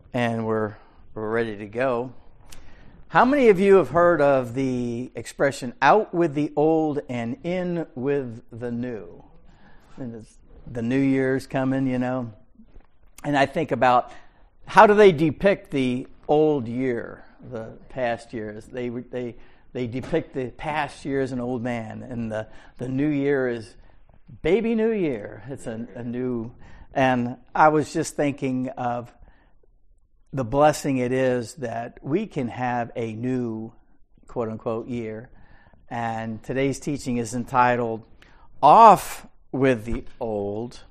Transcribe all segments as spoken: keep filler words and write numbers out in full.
and we're we're ready to go. How many of you have heard of the expression "out with the old and in with the new"? And the New Year's coming, you know, and I think about how do they depict the old year, the past years? They they they depict the past year as an old man, and the the new year is baby new year. It's a, a new, and I was just thinking of the blessing it is that we can have a new, quote unquote, year. And today's teaching is entitled "Off with the Old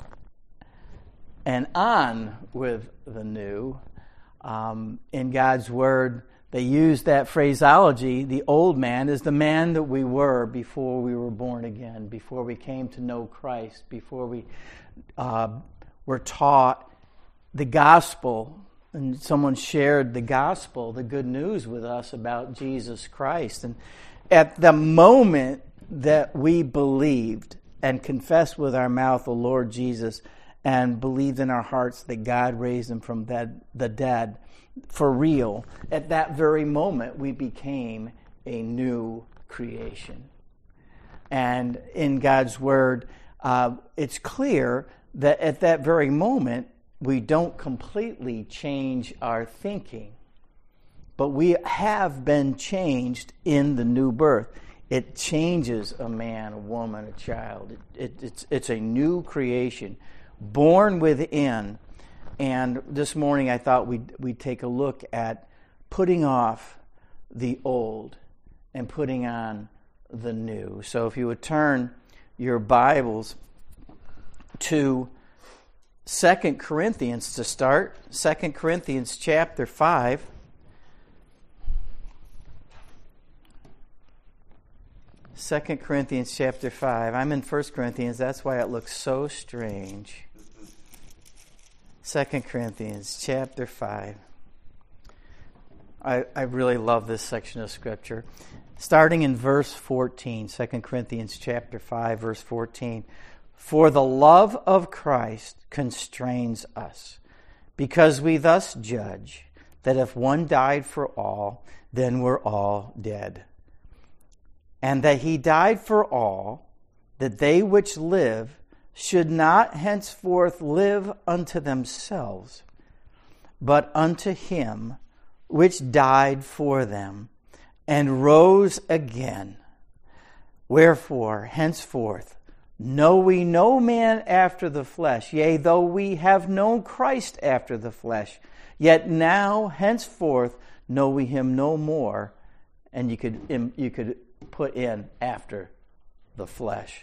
and On with the New." Um, in God's Word, they use that phraseology. The old man is the man that we were before we were born again, before we came to know Christ, before we uh, were taught the gospel, and someone shared the gospel, the good news with us about Jesus Christ. And at the moment that we believed and confessed with our mouth the Lord Jesus and believed in our hearts that God raised him from dead, the dead for real, at that very moment we became a new creation. And in God's Word, uh, it's clear that at that very moment we don't completely change our thinking, but we have been changed in the new birth. It changes a man, a woman, a child. It, it, it's, it's a new creation, born within. And this morning I thought we'd, we'd take a look at putting off the old and putting on the new. So if you would turn your Bibles to Second Corinthians to start. Second Corinthians chapter five. Second Corinthians chapter five. I'm in First Corinthians. That's why it looks so strange. Second Corinthians chapter five. I, I really love this section of Scripture. Starting in verse fourteen. Second Corinthians chapter five, verse fourteen. For the love of Christ constrains us, because we thus judge that if one died for all, then we're all dead. And that he died for all, that they which live should not henceforth live unto themselves, but unto him which died for them, and rose again. Wherefore, henceforth, know we no man after the flesh, yea, though we have known Christ after the flesh, yet now, henceforth, know we him no more. And you could you could put in after the flesh.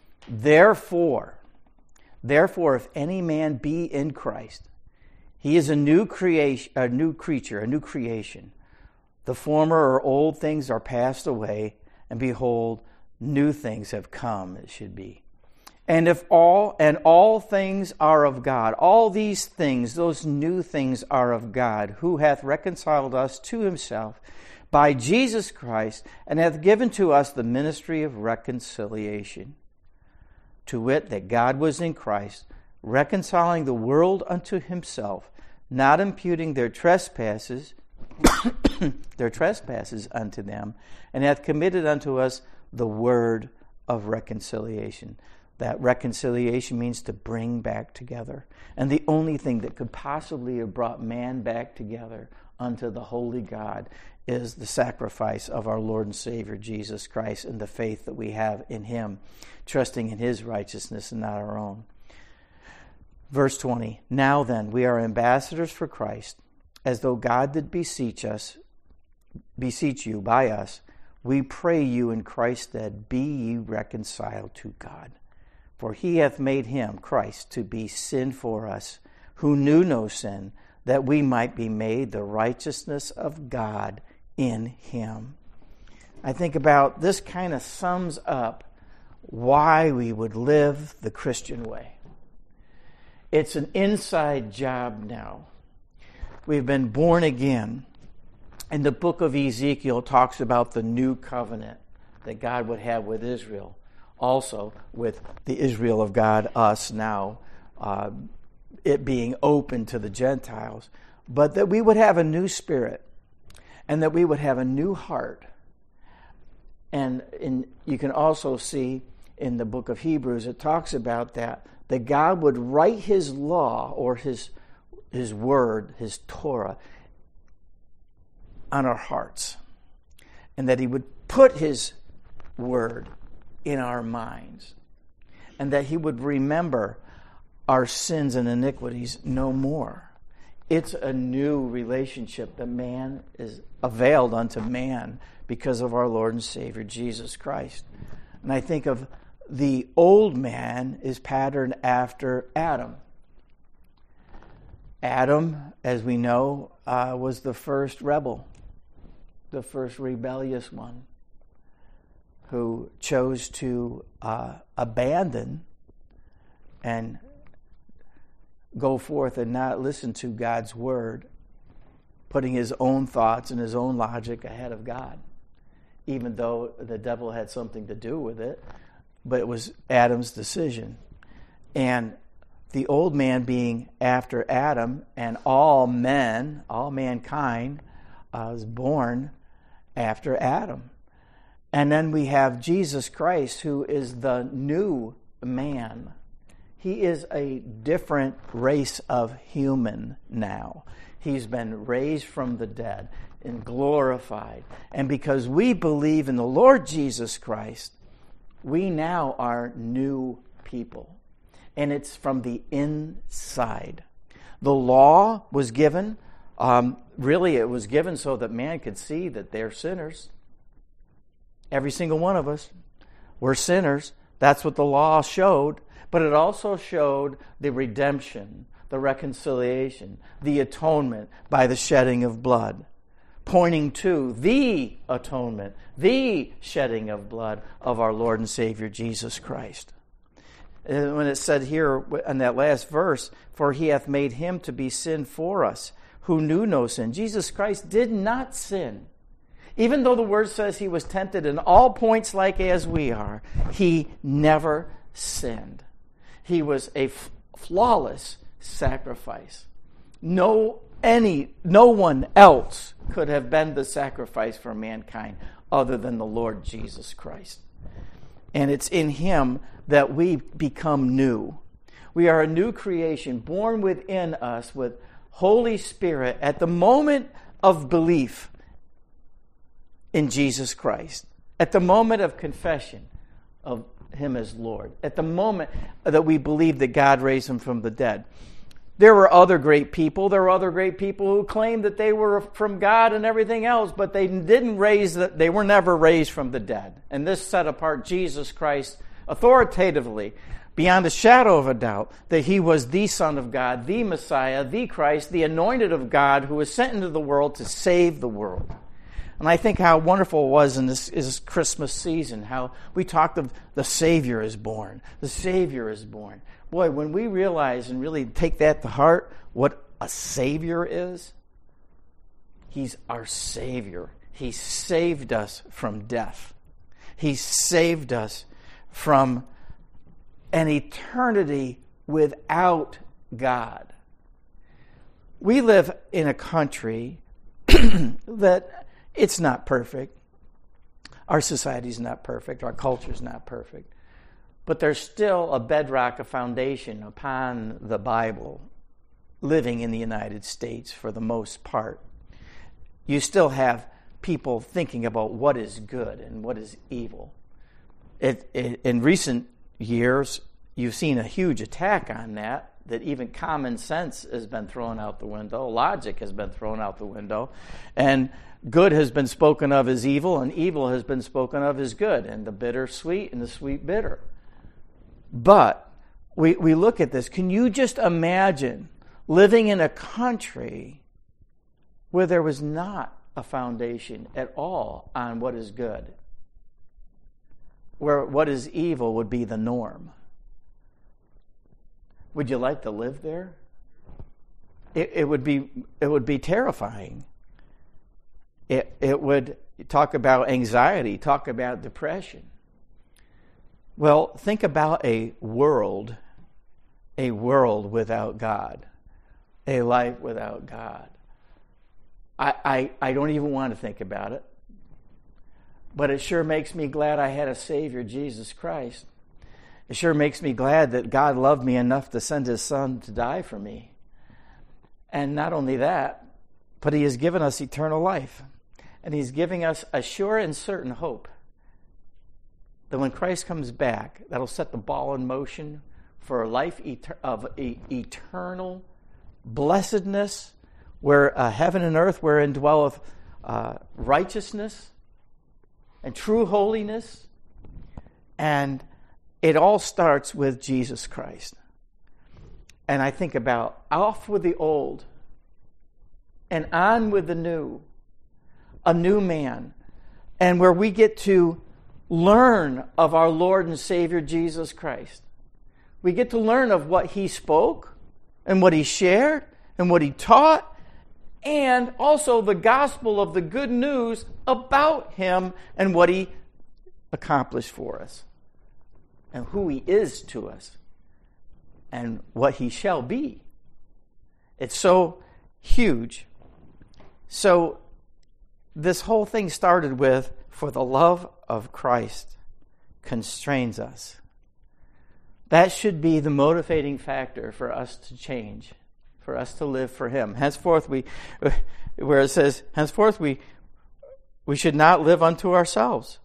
Therefore, therefore, if any man be in Christ, he is a new creation, a new creature, a new creation. The former or old things are passed away, and behold, new things have come. It should be. And if all and all things are of God, all these things, those new things are of God, who hath reconciled us to himself by Jesus Christ, and hath given to us the ministry of reconciliation. To wit, that God was in Christ, reconciling the world unto himself, not imputing their trespasses, their trespasses unto them, and hath committed unto us the word of reconciliation. That reconciliation means to bring back together. And the only thing that could possibly have brought man back together unto the holy God is the sacrifice of our Lord and Savior Jesus Christ and the faith that we have in him, trusting in his righteousness and not our own. Verse twenty, now then, we are ambassadors for Christ, as though God did beseech us, beseech you by us. We pray you in Christ's stead, be ye reconciled to God. For he hath made him, Christ, to be sin for us, who knew no sin, that we might be made the righteousness of God in him. I think about this kind of sums up why we would live the Christian way. It's an inside job now. We've been born again. And the book of Ezekiel talks about the new covenant that God would have with Israel. Also with the Israel of God, us now, uh, it being open to the Gentiles. but that we would have a new spirit and that we would have a new heart. And in, you can also see in the book of Hebrews, it talks about that, that God would write his law or his, his word, his Torah, on our hearts. And that he would put his word in our minds. And that he would remember our sins and iniquities no more. It's a new relationship that man is availed unto man because of our Lord and Savior, Jesus Christ. And I think of the old man is patterned after Adam. Adam, as we know, uh, was the first rebel, the first rebellious one, who chose to uh, abandon and go forth and not listen to God's word, putting his own thoughts and his own logic ahead of God, even though the devil had something to do with it, but it was Adam's decision. And the old man being after Adam, and all men, all mankind, uh, was born after Adam. And then we have Jesus Christ, who is the new man. He is a different race of human now. He's been raised from the dead and glorified. And because we believe in the Lord Jesus Christ, we now are new people. And it's from the inside. The law was given, um, really it was given so that man could see that they're sinners. Every single one of us, we're sinners. That's what the law showed. But it also showed the redemption, the reconciliation, the atonement by the shedding of blood, pointing to the atonement, the shedding of blood of our Lord and Savior Jesus Christ. And when it said here in that last verse, for he hath made him to be sin for us, who knew no sin. Jesus Christ did not sin. Even though the word says he was tempted in all points like as we are, he never sinned. He was a f- flawless sacrifice. No any no one else could have been the sacrifice for mankind other than the Lord Jesus Christ. And it's in him that we become new. We are a new creation born within us with Holy Spirit at the moment of belief in Jesus Christ, at the moment of confession of him as Lord, at the moment that we believe that God raised him from the dead. There were other great people. There were other great people who claimed that they were from God and everything else, but they didn't raise. The, they were never raised from the dead. And this set apart Jesus Christ authoritatively, beyond a shadow of a doubt, that he was the Son of God, the Messiah, the Christ, the anointed of God, who was sent into the world to save the world. And I think how wonderful it was in this, this Christmas season, how we talked of the Savior is born. The Savior is born. Boy, when we realize and really take that to heart, what a Savior is, he's our Savior. He saved us from death. He saved us from an eternity without God. We live in a country that it's not perfect. Our society's not perfect. Our culture's not perfect. But there's still a bedrock, a foundation upon the Bible living in the United States for the most part. You still have people thinking about what is good and what is evil. It, it, in recent years, you've seen a huge attack on that, that even common sense has been thrown out the window. Logic has been thrown out the window. And good has been spoken of as evil, and evil has been spoken of as good, and the bitter sweet and the sweet bitter. But we, we look at this. Can you just imagine living in a country where there was not a foundation at all on what is good? Where what is evil would be the norm? Would you like to live there? It, it would be it would be terrifying. It it would talk about anxiety, talk about depression. Well, think about a world, a world without God, a life without God. I, I, I don't even want to think about it. But it sure makes me glad I had a Savior, Jesus Christ. It sure makes me glad that God loved me enough to send His Son to die for me. And not only that, but He has given us eternal life. And He's giving us a sure and certain hope that when Christ comes back, that'll set the ball in motion for a life of eternal blessedness, where uh, heaven and earth, wherein dwelleth uh, righteousness and true holiness. And it all starts with Jesus Christ. And I think about off with the old and on with the new, a new man, and where we get to learn of our Lord and Savior Jesus Christ. We get to learn of what He spoke and what He shared and what He taught, and also the gospel of the good news about Him and what He accomplished for us, and who He is to us, and what He shall be. It's so huge. So this whole thing started with, for the love of Christ constrains us. That should be the motivating factor for us to change, for us to live for Him. Henceforth, we, where it says, henceforth we, we should not live unto ourselves,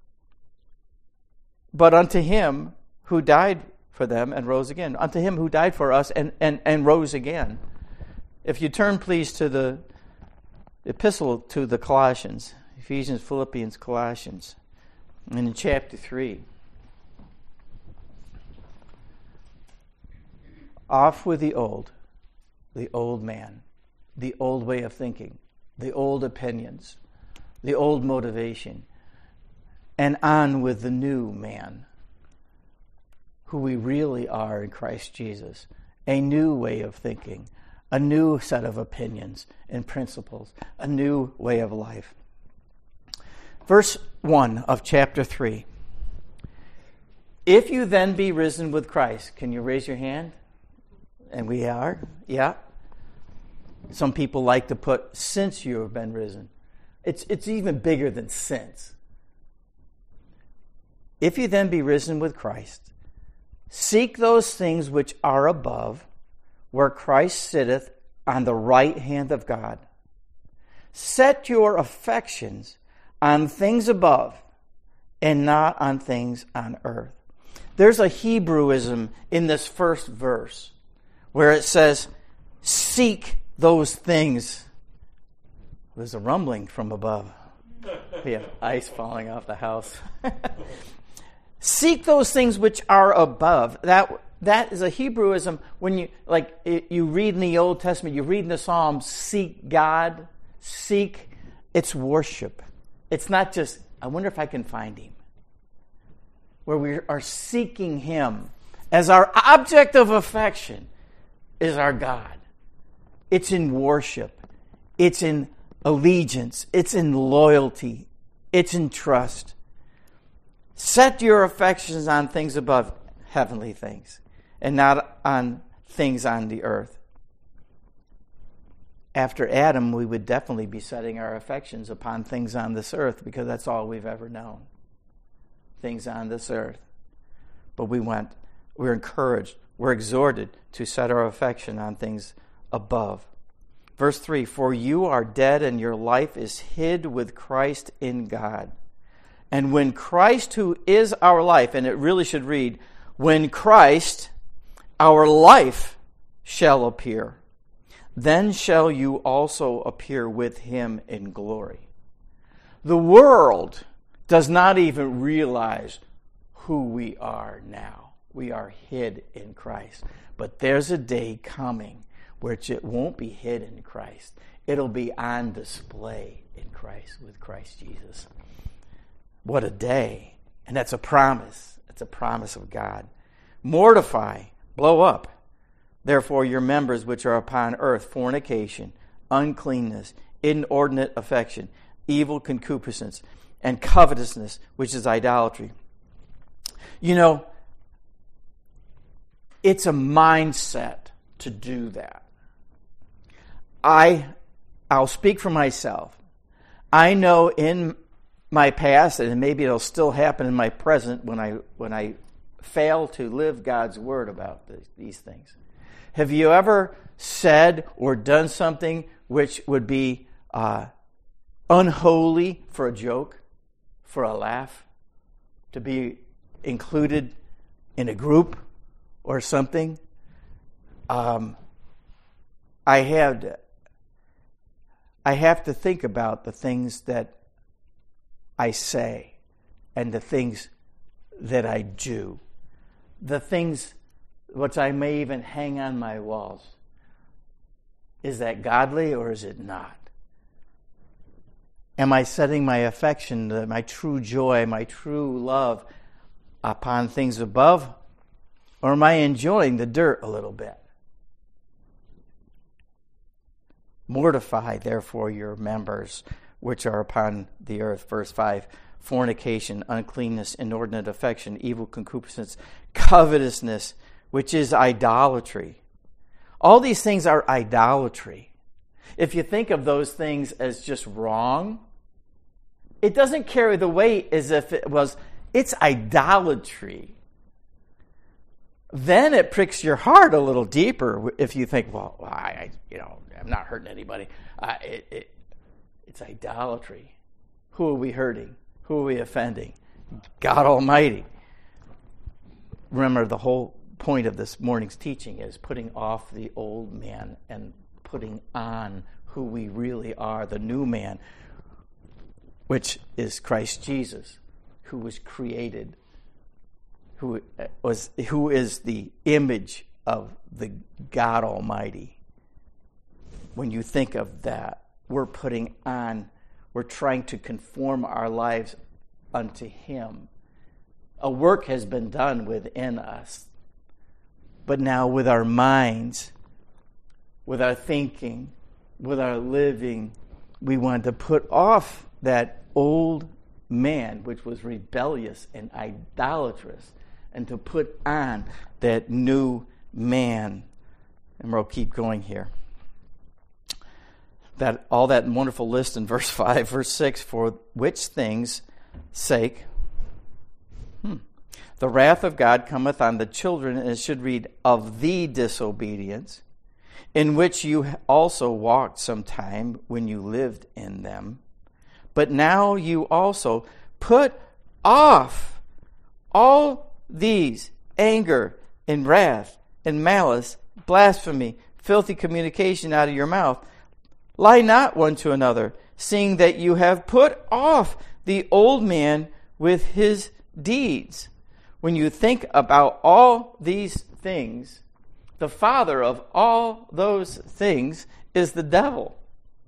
but unto Him who died for them and rose again. Unto Him who died for us and, and, and rose again. If you turn, please, to the epistle to the Colossians, Ephesians, Philippians, Colossians, and in chapter three. Off with the old, the old man, the old way of thinking, the old opinions, the old motivation, and on with the new man, who we really are in Christ Jesus, a new way of thinking, a new set of opinions and principles, a new way of life. Verse one of chapter three. If you then be risen with Christ, can you raise your hand? And we are, yeah. Some people like to put, since you have been risen. It's, it's even bigger than since. If you then be risen with Christ, seek those things which are above, where Christ sitteth on the right hand of God. Set your affections on things above and not on things on earth. There's a Hebrewism in this first verse where it says, seek those things. There's a rumbling from above. We have ice falling off the house. Seek those things which are above. That that is a Hebrewism. When you like you read in the Old Testament, you read in the Psalms, seek God, seek. It's worship. It's not just, I wonder if I can find Him. Where we are seeking Him as our object of affection is our God. It's in worship. It's in allegiance. It's in loyalty. It's in trust. Set your affections on things above, heavenly things, and not on things on the earth. After Adam, we would definitely be setting our affections upon things on this earth, because that's all we've ever known. Things on this earth. But we want, we're encouraged, we're exhorted to set our affection on things above. Verse three, for you are dead and your life is hid with Christ in God. And when Christ, who is our life, and it really should read, when Christ, our life, shall appear, then shall you also appear with Him in glory. The world does not even realize who we are now. We are hid in Christ. But there's a day coming where it won't be hid in Christ. It'll be on display in Christ, with Christ Jesus. What a day. And that's a promise. It's a promise of God. Mortify, blow up, therefore your members which are upon earth, fornication, uncleanness, inordinate affection, evil concupiscence, and covetousness, which is idolatry. You know, it's a mindset to do that. I I'll speak for myself. I know in my past, and maybe it'll still happen in my present when I when I fail to live God's word about this, these things. Have you ever said or done something which would be uh, unholy for a joke, for a laugh, to be included in a group or something? Um, I had, I have to think about the things that I say and the things that I do, the things which I may even hang on my walls. Is that godly or is it not? Am I setting my affection, my true joy, my true love upon things above? Or am I enjoying the dirt a little bit? Mortify, therefore, your members which are upon the earth. Verse five, fornication, uncleanness, inordinate affection, evil concupiscence, covetousness, which is idolatry. All these things are idolatry. If you think of those things as just wrong, it doesn't carry the weight as if it was, it's idolatry. Then it pricks your heart a little deeper if you think, well, I, I you know, I'm not hurting anybody. Uh, it, it, it's idolatry. Who are we hurting? Who are we offending? God Almighty. Remember, the whole point of this morning's teaching is putting off the old man and putting on who we really are, the new man, which is Christ Jesus, who was created, who was who is the image of the God Almighty. When you think of that, we're putting on, we're trying to conform our lives unto Him. A work has been done within us. But now with our minds, with our thinking, with our living, we want to put off that old man, which was rebellious and idolatrous, and to put on that new man. And we'll keep going here. That all that wonderful list in verse five, verse six, for which things' sake hmm, the wrath of God cometh on the children, and it should read, of the disobedience, in which you also walked sometime when you lived in them. But now you also put off all these, anger and wrath and malice, blasphemy, filthy communication out of your mouth. Lie not one to another, seeing that you have put off the old man with his deeds. When you think about all these things, the father of all those things is the devil.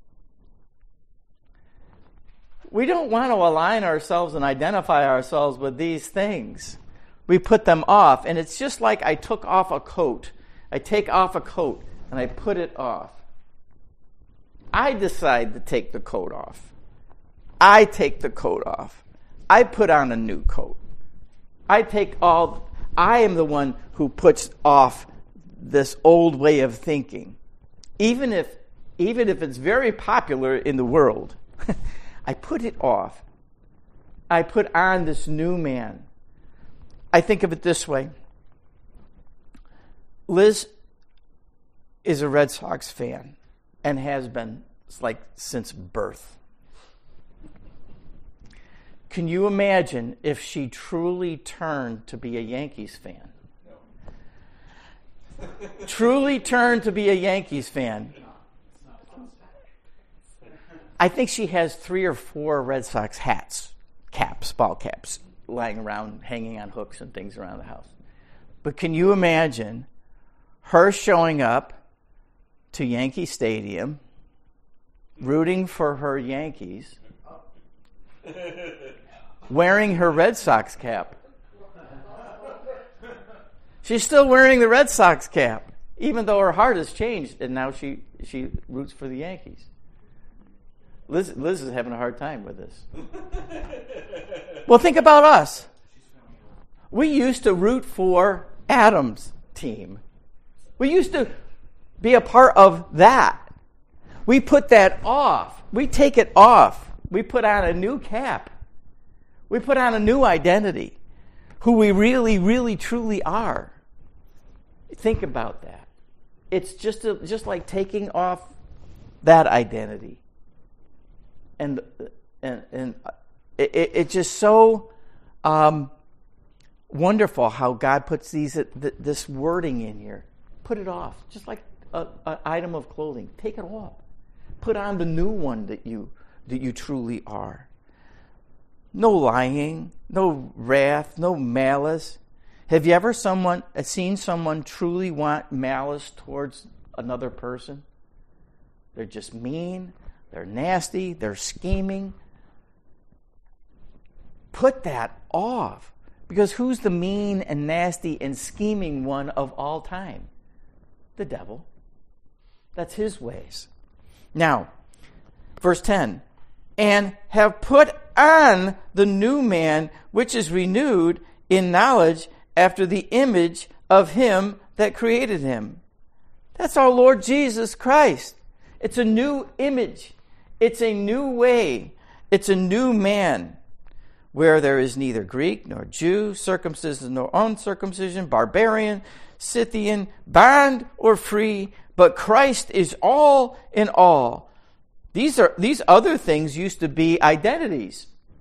We don't want to align ourselves and identify ourselves with these things. We put them off, and it's just like I took off a coat. I take off a coat, and I put it off. I decide to take the coat off. I take the coat off. I put on a new coat. I take all, I am the one who puts off this old way of thinking. Even if, even if it's very popular in the world, I put it off. I put on this new man. I think of it this way. Liz is a Red Sox fan and has been like since birth. Can you imagine if she truly turned to be a Yankees fan? No. Truly turned to be a Yankees fan. I think she has three or four Red Sox hats, caps, ball caps, lying around, hanging on hooks and things around the house. But can you imagine her showing up to Yankee Stadium, rooting for her Yankees, wearing her Red Sox cap? She's still wearing the Red Sox cap, even though her heart has changed, and now she, she roots for the Yankees. Liz, Liz is having a hard time with this. Well, think about us. We used to root for Adam's team. We used to be a part of that. We put that off. We take it off. We put on a new cap. We put on a new identity, who we really, really, truly are. Think about that. It's just a, just like taking off that identity. And and and it, it, it's just so um, wonderful how God puts these this wording in here. Put it off, just like an item of clothing. Take it off. Put on the new one that you that you truly are. No lying, no wrath, no malice. Have you ever someone seen someone truly want malice towards another person? They're just mean, they're nasty, they're scheming. Put that off. Because who's the mean and nasty and scheming one of all time? The devil. That's his ways. Now, verse ten. And have put on the new man, which is renewed in knowledge after the image of him that created him. That's our Lord Jesus Christ. It's a new image. It's a new way. It's a new man, where there is neither Greek nor Jew, circumcision nor uncircumcision, barbarian, Scythian, bond or free, but Christ is all in all. These are these other things used to be identities.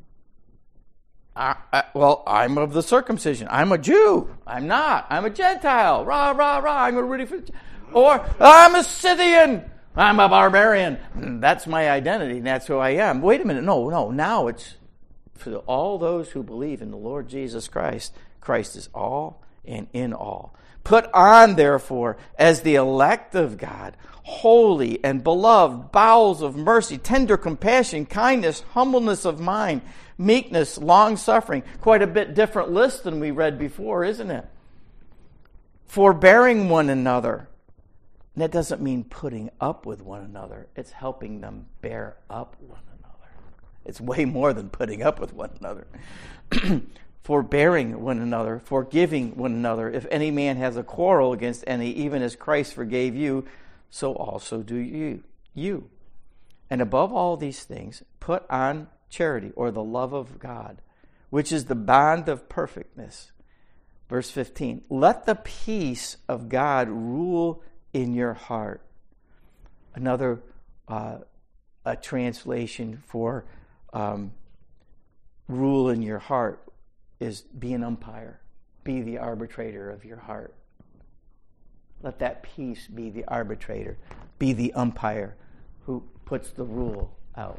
I, I, well, I'm of the circumcision. I'm a Jew. I'm not. I'm a Gentile. Rah, rah, rah. I'm a really, or I'm a Scythian. I'm a barbarian. That's my identity, and that's who I am. Wait a minute. No, no. Now it's for all those who believe in the Lord Jesus Christ. Christ is all and in all. Put on, therefore, as the elect of God, holy and beloved, bowels of mercy, tender compassion, kindness, humbleness of mind, meekness, long-suffering. Quite a bit different list than we read before, isn't it? Forbearing one another. And that doesn't mean putting up with one another. It's helping them bear up one another. It's way more than putting up with one another. Forbearing one another, forgiving one another. If any man has a quarrel against any, even as Christ forgave you, so also do you. You. And above all these things, put on charity, or the love of God, which is the bond of perfectness. Verse fifteen, let the peace of God rule in your heart. Another uh, a translation for um, rule in your heart is be an umpire. Be the arbitrator of your heart. Let that peace be the arbitrator. Be the umpire who puts the rule out.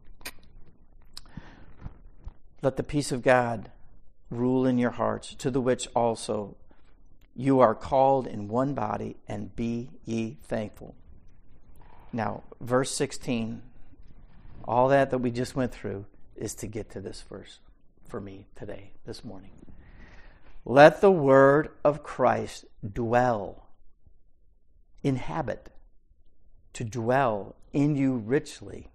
Let the peace of God rule in your hearts, to the which also you are called in one body, and be ye thankful. Now, verse sixteen, all that that we just went through is to get to this verse for me today, this morning. Let the word of Christ dwell, inhabit, to dwell in you richly.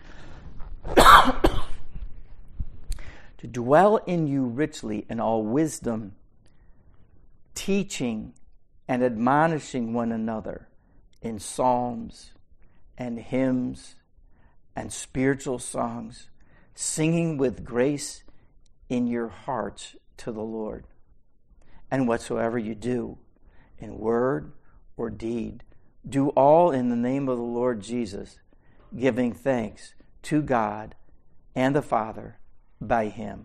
To dwell in you richly in all wisdom, teaching and admonishing one another in psalms and hymns and spiritual songs, singing with grace in your hearts to the Lord. And whatsoever you do, in word or deed, do all in the name of the Lord Jesus, giving thanks to God and the Father by him.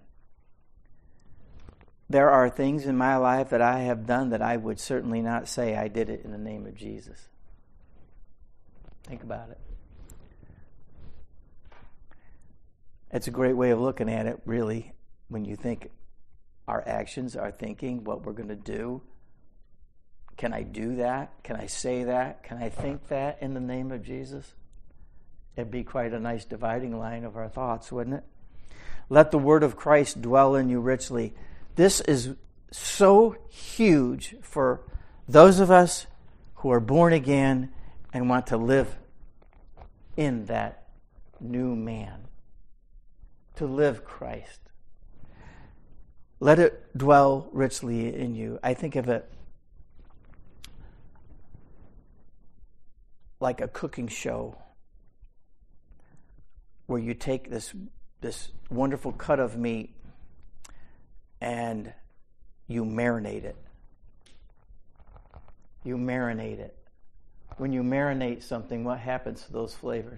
There are things in my life that I have done that I would certainly not say I did it in the name of Jesus. Think about it. It's a great way of looking at it, really, when you think our actions, our thinking, what we're going to do. Can I do that? Can I say that? Can I think that in the name of Jesus? It'd be quite a nice dividing line of our thoughts, wouldn't it? Let the word of Christ dwell in you richly. This is so huge for those of us who are born again and want to live in that new man, to live Christ. Let it dwell richly in you. I think of it like a cooking show where you take this this wonderful cut of meat and you marinate it. You marinate it. When you marinate something, what happens to those flavors?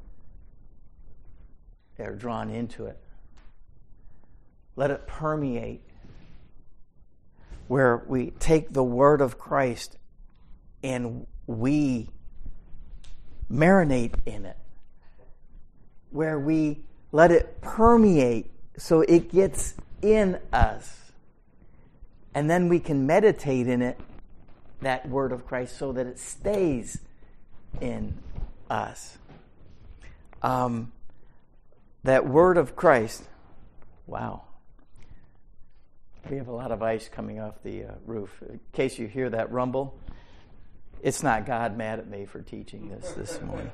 They're drawn into it. Let it permeate. Where we take the word of Christ and we marinate in it. Where we let it permeate so it gets in us. And then we can meditate in it, that word of Christ, so that it stays in us. Um, that word of Christ, wow. We have a lot of ice coming off the uh, roof. In case you hear that rumble, it's not God mad at me for teaching this this morning.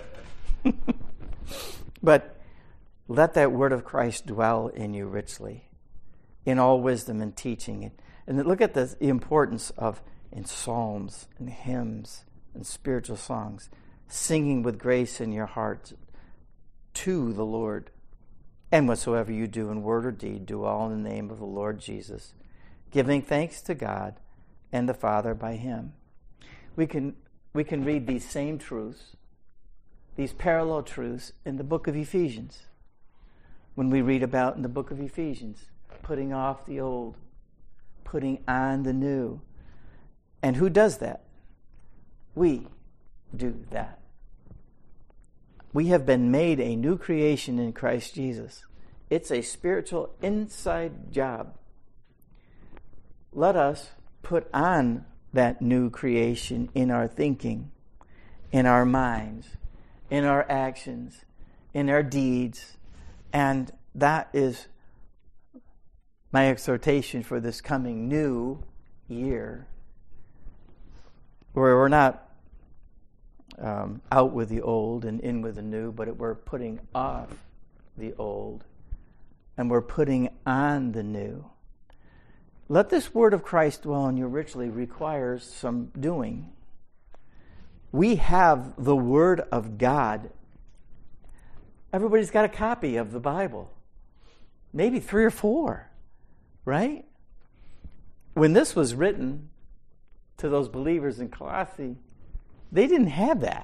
But let that word of Christ dwell in you richly, in all wisdom and teaching. And, and look at the importance of in psalms and hymns and spiritual songs, singing with grace in your heart to the Lord. And whatsoever you do in word or deed, do all in the name of the Lord Jesus, giving thanks to God and the Father by him. We can we can read these same truths, these parallel truths in the book of Ephesians. When we read about in the book of Ephesians, putting off the old, putting on the new. And who does that? We do that. We have been made a new creation in Christ Jesus. It's a spiritual inside job. Let us put on that new creation in our thinking, in our minds, in our actions, in our deeds. And that is my exhortation for this coming new year, where we're not um, out with the old and in with the new, but we're putting off the old and we're putting on the new. Let this word of Christ dwell in you richly requires some doing. We have the word of God. Everybody's got a copy of the Bible. Maybe three or four, right? When this was written to those believers in Colossae, they didn't have that.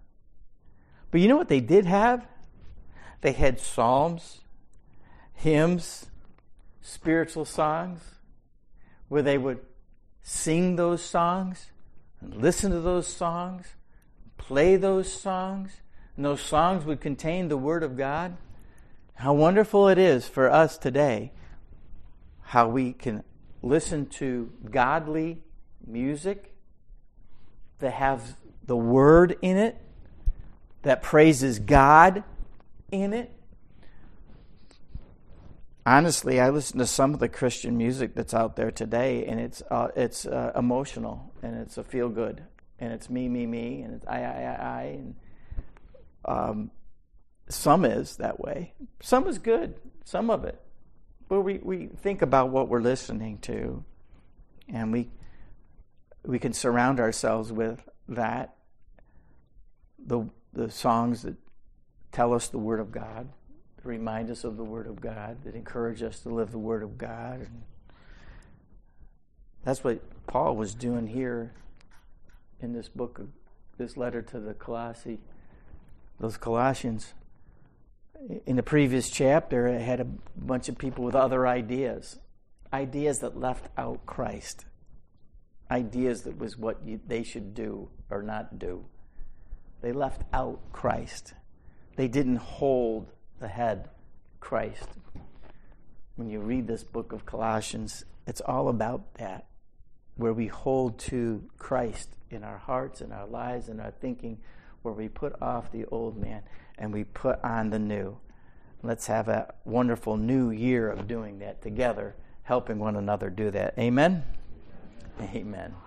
But you know what they did have? They had psalms, hymns, spiritual songs, where they would sing those songs and listen to those songs, play those songs, and those songs would contain the Word of God. How wonderful it is for us today, how we can listen to godly music that has the Word in it, that praises God in it. Honestly, I listen to some of the Christian music that's out there today, and it's uh, it's uh, emotional, and it's a feel good, and it's me, me, me, and it's I, I, I, I, and um, some is that way. Some is good, some of it, but we, we think about what we're listening to, and we we can surround ourselves with that, the the songs that tell us the Word of God, remind us of the Word of God, that encourage us to live the Word of God. And that's what Paul was doing here in this book, of this letter to the Colossae, those Colossians. In the previous chapter, it had a bunch of people with other ideas, ideas that left out Christ, ideas that was what you, they should do or not do. They left out Christ. They didn't hold the head, Christ. When you read this book of Colossians, it's all about that, where we hold to Christ in our hearts, in our lives, in our thinking, where we put off the old man and we put on the new. Let's have a wonderful new year of doing that together, helping one another do that. Amen? Amen.